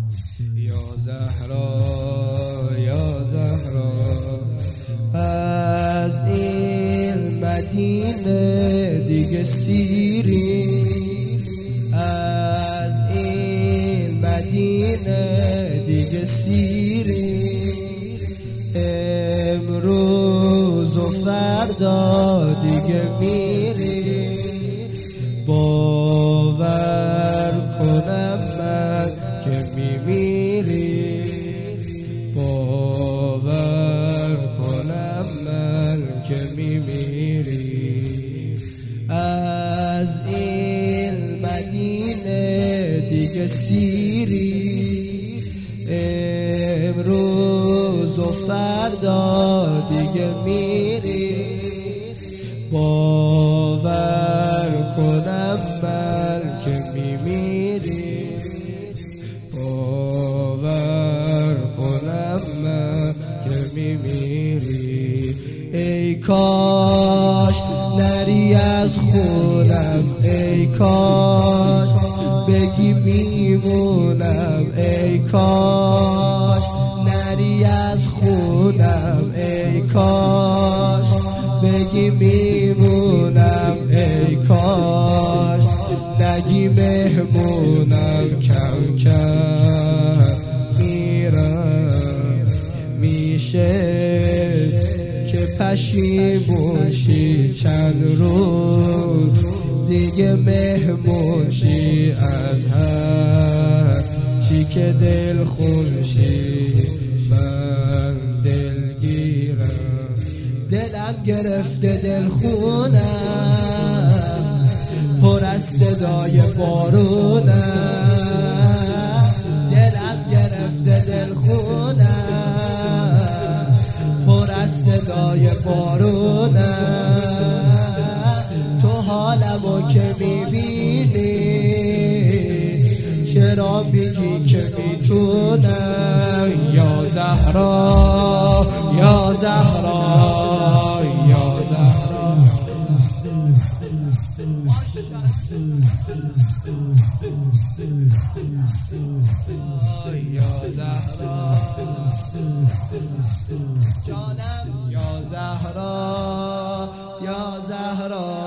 یا زهرا یا زهرا از این مدینه دیگه سیری، از این مدینه دیگه سیری، امروز و فردا دیگه میری، باور کنم من که میمیری، باور کنم من که میمیری. از این مدینه دیگه سیری، امروز و فردا دیگه میری، باور کنم من که میمیری، باور کنم من که میمیری. ای کاش نری از خونم، ای کاش بگی میمونم، ای کاش نری از خونم، ای کاش بگی میمونم، ای کاش نگی مهمونم. کم کم میرم، میشه که پشیمون شی، چند روز دیگه مهمون شی، از هر چی که دل خون شی. من دلگیرم، دلم گرفته دل خونم، پر از صدای بارونم، دلم گرفته دل خونم، پر از صدای بارونم. تو حالمو که میبینی چرا میگی که میتونم؟ یا زهرا یا زهرا یا زهرا یا زهرا جانم، یا زهرا یا زهرا